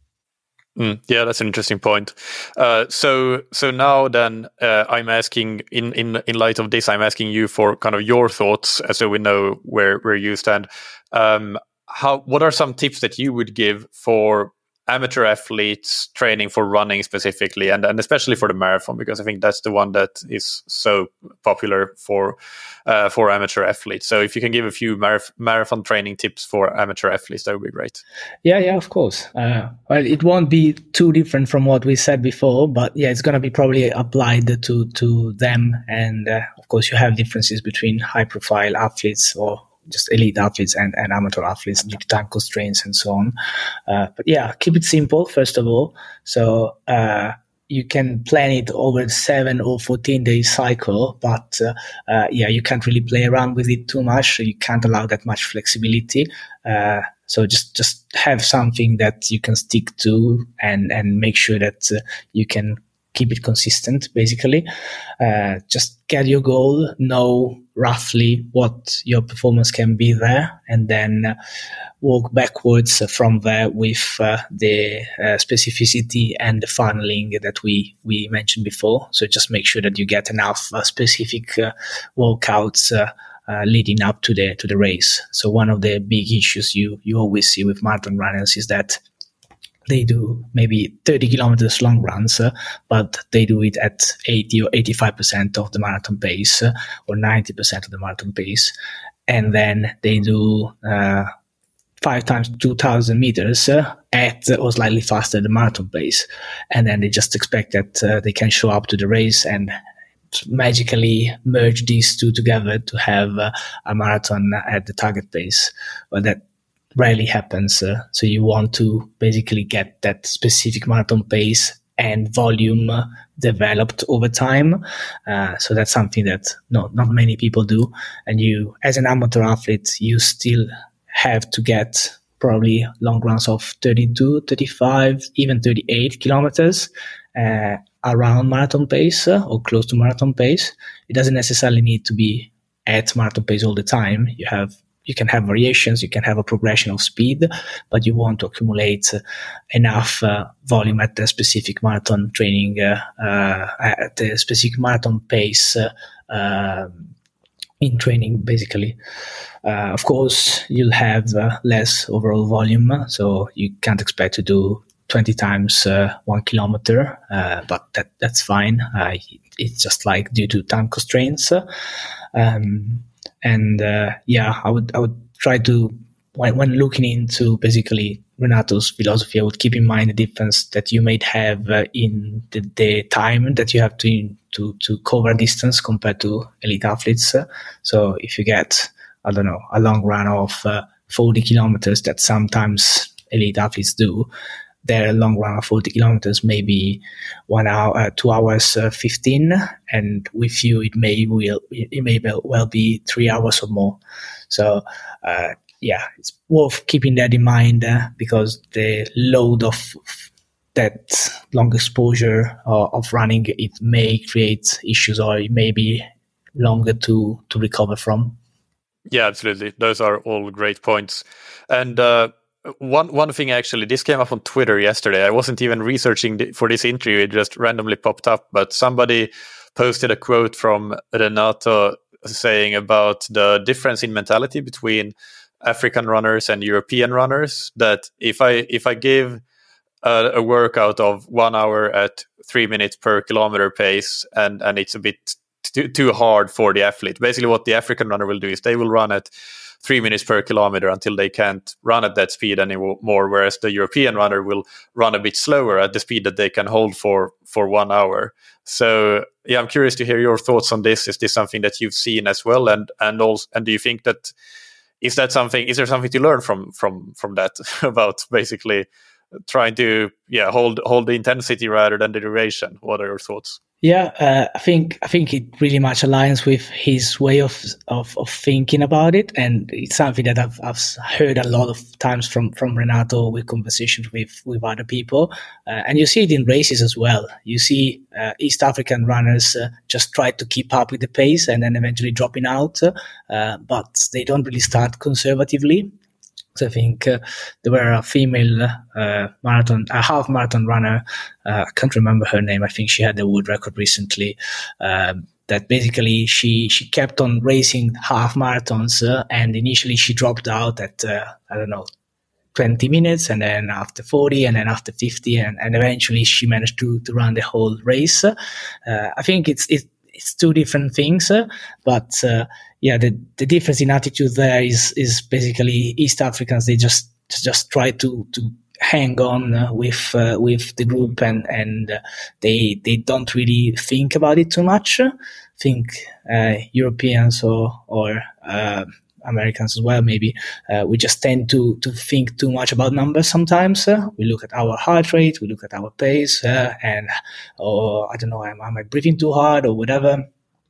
Mm, yeah, that's an interesting point. Uh, so, so now then, uh, I'm asking in, in in light of this, I'm asking you for kind of your thoughts, uh, so we know where where you stand. Um, how what are some tips that you would give for amateur athletes training for running specifically, and, and especially for the marathon, because I think that's the one that is so popular for uh, for amateur athletes. So if you can give a few maraf- marathon training tips for amateur athletes, that would be great. Yeah, yeah, of course. Uh, well, it won't be too different from what we said before, but yeah, it's going to be probably applied to to them. And uh, of course, you have differences between high-profile athletes or just elite athletes and, and amateur athletes due to time constraints and so on. Uh, but yeah, keep it simple, first of all. So uh, you can plan it over a seven or fourteen day cycle, but uh, uh, yeah, you can't really play around with it too much. So you can't allow that much flexibility. Uh, so just, just have something that you can stick to and, and make sure that uh, you can keep it consistent, basically. Uh, just get your goal, know roughly what your performance can be there, and then uh, walk backwards from there with uh, the uh, specificity and the funneling that we, we mentioned before. So just make sure that you get enough uh, specific uh, workouts uh, uh, leading up to the to the race. So one of the big issues you, you always see with marathon runners is that they do maybe thirty kilometers long runs, uh, but they do it at eighty or eighty-five percent of the marathon pace uh, or ninety percent of the marathon pace. And then they do uh, five times two thousand meters uh, at or slightly faster than the marathon pace. And then they just expect that uh, they can show up to the race and magically merge these two together to have uh, a marathon at the target pace. But that rarely happens. Uh, so you want to basically get that specific marathon pace and volume uh, developed over time. Uh, so that's something that no, not many people do. And you, as an amateur athlete, you still have to get probably long runs of thirty-two, thirty-five, even thirty-eight kilometers uh, around marathon pace uh, or close to marathon pace. It doesn't necessarily need to be at marathon pace all the time. You have You can have variations, you can have a progression of speed, but you want to accumulate uh, enough uh, volume at the specific marathon training, uh, uh, at the specific marathon pace uh, uh, in training, basically. Uh, of course, you'll have uh, less overall volume, so you can't expect to do twenty times uh, one kilometer, uh, but that that's fine. Uh, it's just like due to time constraints. Um, And uh, yeah, I would I would try to, when, when looking into basically Renato's philosophy, I would keep in mind the difference that you might have uh, in the, the time that you have to to to cover distance compared to elite athletes. So if you get, I don't know, a long run of uh, forty kilometers that sometimes elite athletes do, their long run of forty kilometers may be one hour, uh, two hours, uh, fifteen, and with you, it may will, it may well be three hours or more. So, uh, yeah, it's worth keeping that in mind uh, because the load of that long exposure uh, of running, it may create issues or it may be longer to, to recover from. Yeah, absolutely. Those are all great points. And, uh, one one thing actually, this came up on Twitter yesterday. I wasn't even researching th- for this interview; it just randomly popped up. But somebody posted a quote from Renato saying about the difference in mentality between African runners and European runners. That if I if I give a, a workout of one hour at three minutes per kilometer pace, and and it's a bit too, too hard for the athlete. Basically, what the African runner will do is they will run at three minutes per kilometer until they can't run at that speed anymore, whereas the European runner will run a bit slower at the speed that they can hold for, for one hour. So, yeah, I'm curious to hear your thoughts on this. Is this something that you've seen as well? And and also, and do you think that is that something? Is there something to learn from from from that about basically trying to yeah hold hold the intensity rather than the duration? What are your thoughts? Yeah, uh, I think I think it really much aligns with his way of, of of thinking about it, and it's something that I've I've heard a lot of times from from Renato with conversations with with other people, uh, and you see it in races as well. You see uh, East African runners uh, just try to keep up with the pace and then eventually dropping out, uh, but they don't really start conservatively. I think uh, there were a female uh, marathon, a half marathon runner. Uh, I can't remember her name. I think she had the world record recently. Um, that basically she she kept on racing half marathons, uh, and initially she dropped out at uh, I don't know twenty minutes, and then after forty, and then after fifty, and, and eventually she managed to to run the whole race. Uh, I think it's it's it's two different things, uh, but. Uh, Yeah, the, the difference in attitude there is is basically East Africans. They just just try to, to hang on uh, with uh, with the group, and and uh, they they don't really think about it too much. I think uh, Europeans or or uh, Americans as well, maybe uh, we just tend to to think too much about numbers. Sometimes uh, we look at our heart rate, we look at our pace, uh, and or I don't know, am, am I breathing too hard or whatever.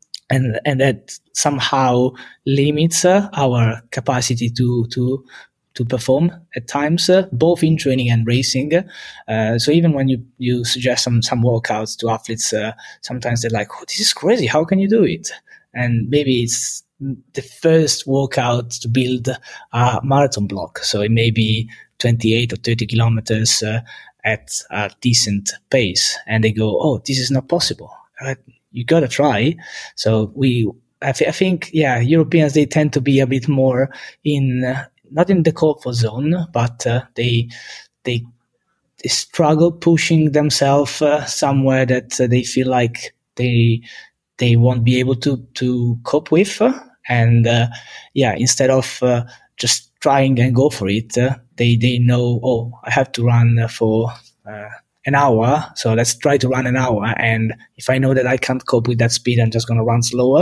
And and that somehow limits uh, our capacity to to to perform at times, uh, both in training and racing. Uh, so even when you, you suggest some some workouts to athletes, uh, sometimes they're like, "Oh, this is crazy! How can you do it?" And maybe it's the first workout to build a marathon block. So it may be twenty-eight or thirty kilometers uh, at a decent pace, and they go, "Oh, this is not possible." Uh, You gotta try. So we, I, th- I think, yeah, Europeans, they tend to be a bit more in, uh, not in the comfort zone, but uh, they, they, they struggle pushing themselves uh, somewhere that uh, they feel like they, they won't be able to, to cope with. Uh, and, uh, yeah, instead of uh, just trying and go for it, uh, they, they know, oh, I have to run for, uh, an hour, so let's try to run an hour. And if I know that I can't cope with that speed, I'm just going to run slower.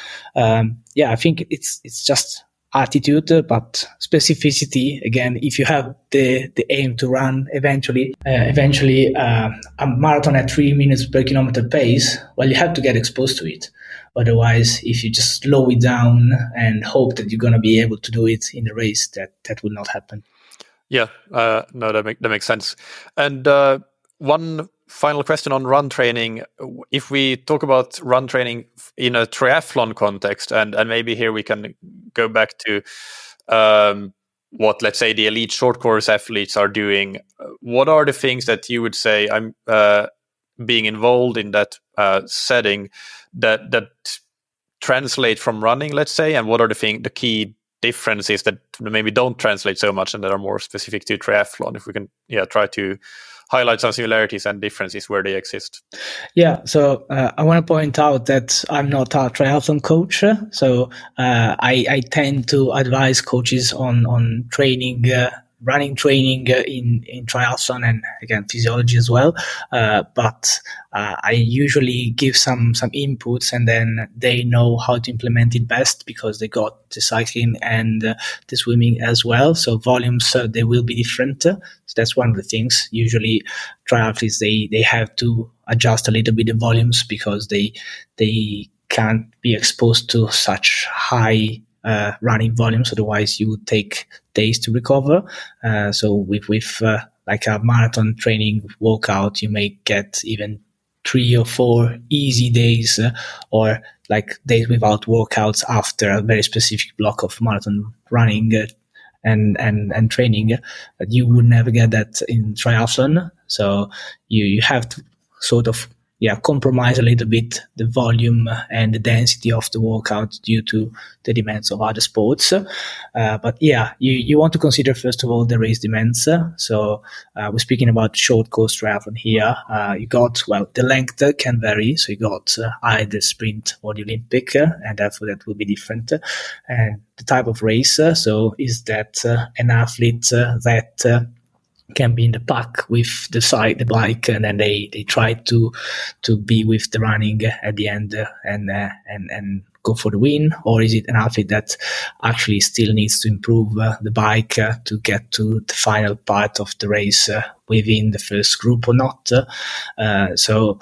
Um, yeah, I think it's it's just attitude, but specificity. Again, if you have the the aim to run eventually, uh, eventually uh, a marathon at three minutes per kilometer pace, well, you have to get exposed to it. Otherwise, if you just slow it down and hope that you're going to be able to do it in the race, that that will not happen. Yeah, uh, no, that make, that makes sense. And uh, one final question on run training. If we talk about run training in a triathlon context, and, and maybe here we can go back to um, what, let's say, the elite short course athletes are doing, what are the things that you would say, I'm uh, being involved in that uh, setting that that translate from running, let's say, and what are the thing, the key differences that maybe don't translate so much and that are more specific to triathlon? If we can, yeah, try to highlight some similarities and differences where they exist. Yeah, so uh, I want to point out that I'm not a triathlon coach, so uh, I, I tend to advise coaches on on training, uh, running training uh, in in triathlon, and again physiology as well. Uh, but uh, I usually give some some inputs, and then they know how to implement it best because they got the cycling and uh, the swimming as well. So volumes uh, they will be different. So that's one of the things. Usually, triathletes they they have to adjust a little bit the volumes because they they can't be exposed to such high uh, running volumes. Otherwise, you would take days to recover. Uh, so with with uh, like a marathon training workout, you may get even three or four easy days, uh, or like days without workouts after a very specific block of marathon running. Uh, and, and, and training, but you would never get that in triathlon. So you, you have to sort of yeah, compromise a little bit the volume and the density of the workout due to the demands of other sports. Uh, but yeah, you, you want to consider, first of all, the race demands. So uh, we're speaking about short course triathlon here. Uh, you got, well, the length can vary. So you got uh, either sprint or the Olympic, uh, and therefore that will be different. And the type of race, uh, so is that uh, an athlete uh, that uh, can be in the pack with the side, the bike, and then they, they try to to be with the running at the end uh, and uh, and and go for the win? Or is it an athlete that actually still needs to improve uh, the bike uh, to get to the final part of the race uh, within the first group or not? Uh, so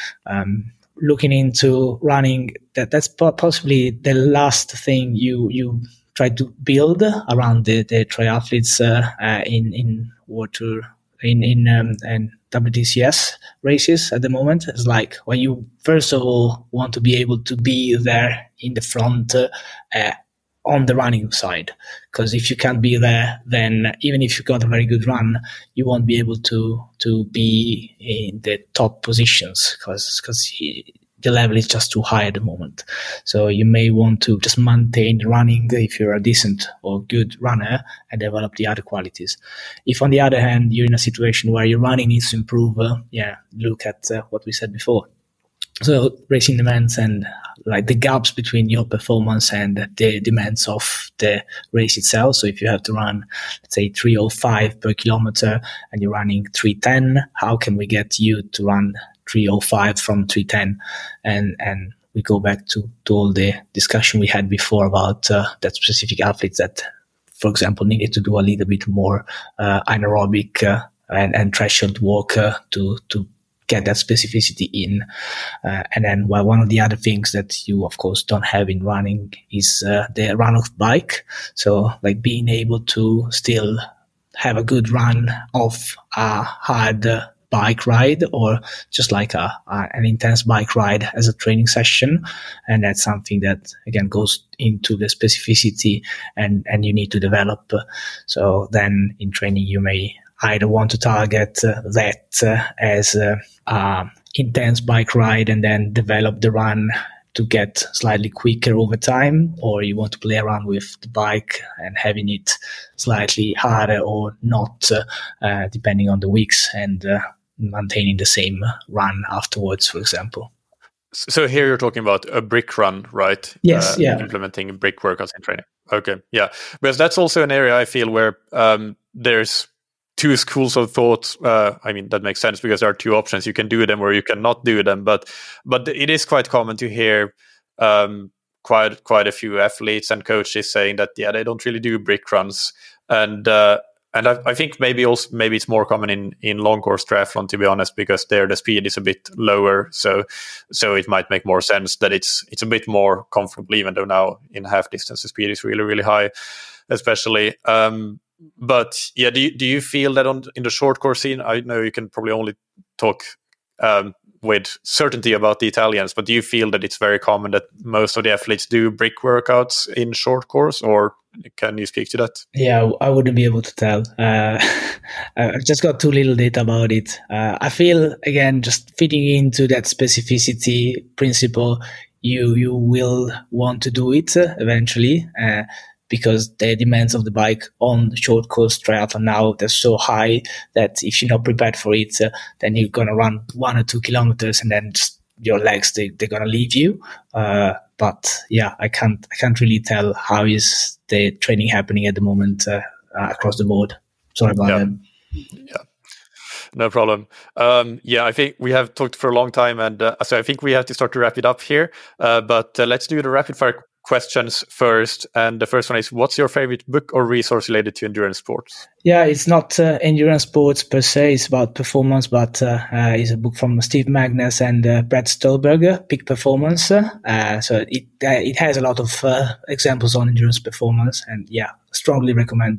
um, looking into running, that that's possibly the last thing you you try to build around the, the triathletes uh, uh, in in water in in um, and W T C S races at the moment. It's like when you first of all want to be able to be there in the front uh, uh, on the running side, because if you can't be there, then even if you got a very good run, you won't be able to to be in the top positions because because the level is just too high at the moment. So you may want to just maintain running if you're a decent or good runner and develop the other qualities. If on the other hand, you're in a situation where your running needs to improve, uh, yeah, look at uh, what we said before. So racing demands and like the gaps between your performance and the demands of the race itself. So if you have to run, let's say three oh five per kilometer and you're running three ten, how can we get you to run three oh five from three ten? And and we go back to, to all the discussion we had before about uh, that specific athletes that, for example, needed to do a little bit more uh, anaerobic uh, and, and threshold work uh, to to get that specificity in. Uh, and then well, one of the other things that you, of course, don't have in running is uh, the run of bike. So like being able to still have a good run of a hard uh, bike ride or just like a, a an intense bike ride as a training session. And that's something that, again, goes into the specificity and, and you need to develop. So then in training, you may either want to target uh, that uh, as a uh, intense bike ride and then develop the run to get slightly quicker over time, or you want to play around with the bike and having it slightly harder or not, uh, uh, depending on the weeks, and uh, maintaining the same run afterwards, for example. So here you're talking about a brick run, right? Yes, uh, yeah. Implementing brick workouts in training. Okay, yeah. Because that's also an area I feel where um, there's two schools of thought. Uh, I mean, that makes sense because there are two options. You can do them or you cannot do them. But but it is quite common to hear um, quite quite a few athletes and coaches saying that, yeah, they don't really do brick runs. And uh, and I, I think maybe also maybe it's more common in, in long course triathlon, to be honest, because there the speed is a bit lower. So so it might make more sense that it's it's a bit more comfortable, even though now in half distance the speed is really, really high, especially. Um, But yeah, do you, do you feel that on in the short course scene? I know you can probably only talk um, with certainty about the Italians, but do you feel that it's very common that most of the athletes do brick workouts in short course, or can you speak to that? Yeah, I wouldn't be able to tell. Uh, I've just got too little data about it. Uh, I feel, again, just fitting into that specificity principle, you you will want to do it uh, eventually. Uh, because the demands of the bike on the short course triathlon now, they're so high that if you're not prepared for it, uh, then you're going to run one or two kilometers and then just your legs, they, they're going to leave you. Uh, but yeah, I can't, I can't really tell how is the training happening at the moment uh, uh, across the board. Sorry about yeah. that. Yeah. No problem. Um, yeah, I think we have talked for a long time, and uh, so I think we have to start to wrap it up here. Uh, but uh, let's do the rapid fire questions first. And the first one is, what's your favorite book or resource related to endurance sports? Yeah, it's not uh, endurance sports per se. It's about performance, but uh, uh, it's a book from Steve Magnus and uh, Brad Stolberg, Peak Performance. Uh, so it uh, it has a lot of uh, examples on endurance performance, and yeah, strongly recommended.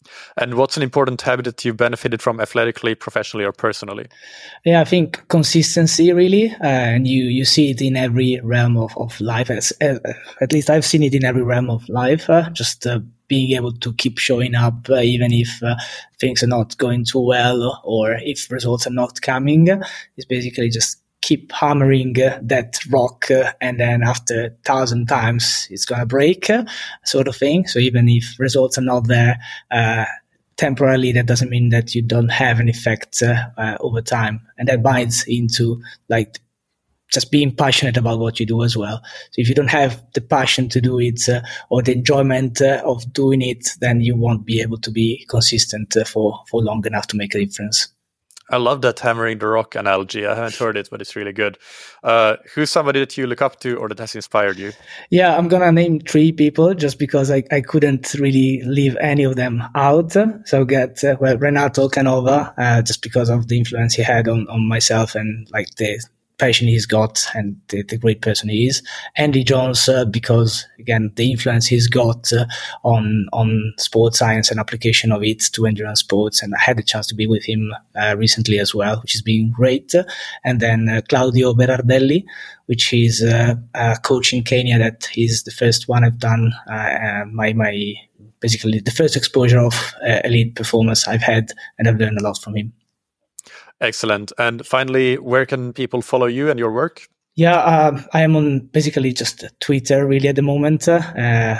And what's an important habit that you've benefited from athletically, professionally, or personally? Yeah, I think consistency, really. Uh, and you, you see it in every realm of, of life. As, uh, at least I've seen it in every realm of life. Uh, just uh, being able to keep showing up, uh, even if uh, things are not going too well or if results are not coming. It's basically just keep hammering uh, that rock, uh, and then after a thousand times, it's going to break, uh, sort of thing. So even if results are not there, uh, temporarily, that doesn't mean that you don't have an effect uh, uh, over time. And that binds into like just being passionate about what you do as well. So if you don't have the passion to do it uh, or the enjoyment uh, of doing it, then you won't be able to be consistent uh, for, for long enough to make a difference. I love that hammering the rock analogy. I haven't heard it, but it's really good. Uh, who's somebody that you look up to or that has inspired you? Yeah, I'm going to name three people just because I, I couldn't really leave any of them out. So get, uh, well, Renato Canova, uh, just because of the influence he had on, on myself and like the passion he's got and the, the great person he is. Andy Jones, uh, because again, the influence he's got uh, on on sports science and application of it to endurance sports. And I had the chance to be with him uh, recently as well, which has been great. And then uh, Claudio Berardelli, which is uh, a coach in Kenya that is the first one I've done uh, uh, my my basically the first exposure of uh, elite performance I've had, and I've learned a lot from him. Excellent. And finally, where can people follow you and your work? Yeah, uh, I am on basically just Twitter really at the moment. Uh,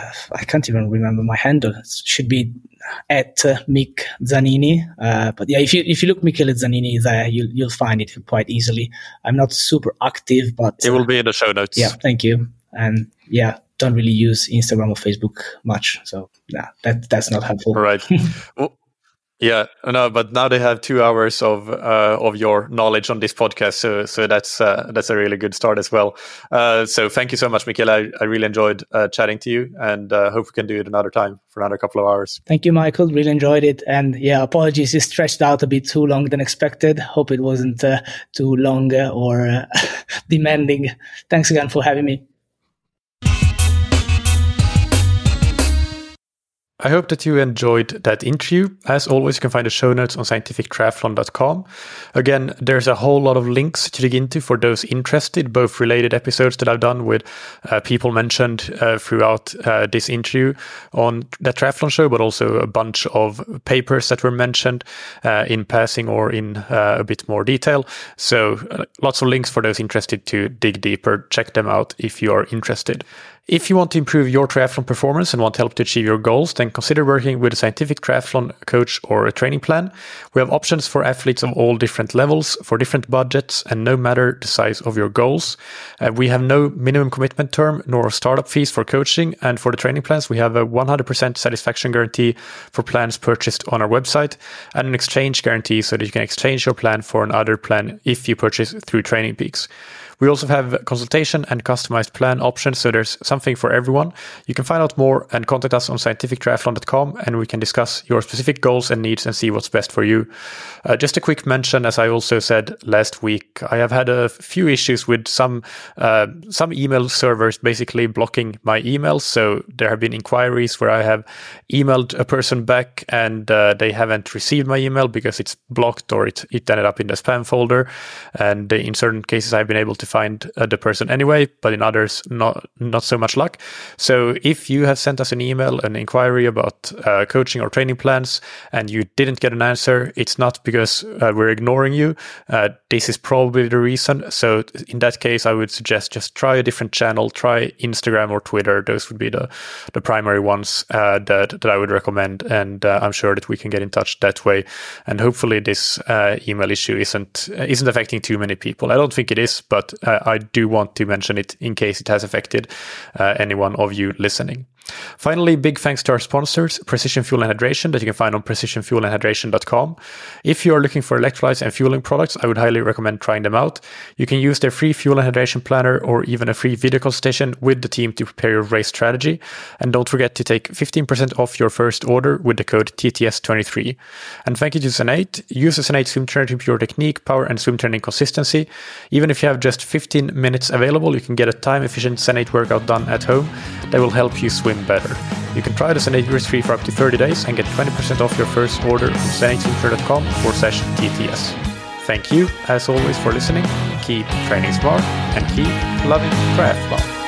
I can't even remember my handle. It should be at uh, Mick Zanini. Uh, but yeah, if you if you look Michele Zanini there, you'll you'll find it quite easily. I'm not super active, but it will be in the show notes. Yeah, thank you. And yeah, don't really use Instagram or Facebook much, so nah, that that's not helpful. Right. Well, yeah, no, but now they have two hours of uh, of your knowledge on this podcast, so so that's uh, that's a really good start as well. Uh, so thank you so much, Michele. I, I really enjoyed uh, chatting to you, and uh, hope we can do it another time for another couple of hours. Thank you, Michael. Really enjoyed it, and yeah, apologies, it stretched out a bit too long than expected. Hope it wasn't uh, too long uh, or uh, demanding. Thanks again for having me. I hope that you enjoyed that interview. As always, you can find the show notes on scientific triathlon dot com. Again, there's a whole lot of links to dig into for those interested, both related episodes that I've done with uh, people mentioned uh, throughout uh, this interview on the Triathlon Show, but also a bunch of papers that were mentioned uh, in passing or in uh, a bit more detail. So uh, lots of links for those interested to dig deeper. Check them out if you are interested. If you want to improve your triathlon performance and want help to achieve your goals, then consider working with a scientific triathlon coach or a training plan. We have options for athletes of all different levels, for different budgets, and no matter the size of your goals. Uh, we have no minimum commitment term nor startup fees for coaching, and for the training plans, we have a one hundred percent satisfaction guarantee for plans purchased on our website, and an exchange guarantee so that you can exchange your plan for another plan if you purchase through Training Peaks. We also have consultation and customized plan options, so there's something for everyone. You can find out more and contact us on scientific triathlon dot com, and we can discuss your specific goals and needs and see what's best for you. Uh, just a quick mention, as I also said last week, I have had a few issues with some uh, some email servers basically blocking my emails. So there have been inquiries where I have emailed a person back and uh, they haven't received my email because it's blocked or it, it ended up in the spam folder. And in certain cases, I've been able to find uh, the person anyway, but in others, not not so much luck. So if you have sent us an email, an inquiry about uh, coaching or training plans, and you didn't get an answer, it's not because uh, we're ignoring you. Uh, this is probably the reason. So in that case, I would suggest just try a different channel, try Instagram or Twitter. Those would be the, the primary ones uh, that, that I would recommend. And uh, I'm sure that we can get in touch that way. And hopefully this uh, email issue isn't, uh, isn't affecting too many people. I don't think it is, but uh, I do want to mention it in case it has affected uh, anyone of you listening. Finally, big thanks to our sponsors, Precision Fuel and Hydration, that you can find on precision fuel and hydration dot com. If you are looking for electrolytes and fueling products, I would highly recommend trying them out. You can use their free fuel and hydration planner or even a free video consultation with the team to prepare your race strategy. And don't forget to take fifteen percent off your first order with the code T T S twenty-three. And thank you to Zenate. Use the Zenate swim trainer to improve your technique, power, and swim training consistency. Even if you have just fifteen minutes available, you can get a time-efficient Zenate workout done at home that will help you swim better. You can try the Zenate risk-free for up to thirty days and get twenty percent off your first order from zenatesecure.com forward slash TTS. Thank you, as always, for listening. Keep training smart and keep loving triathlon.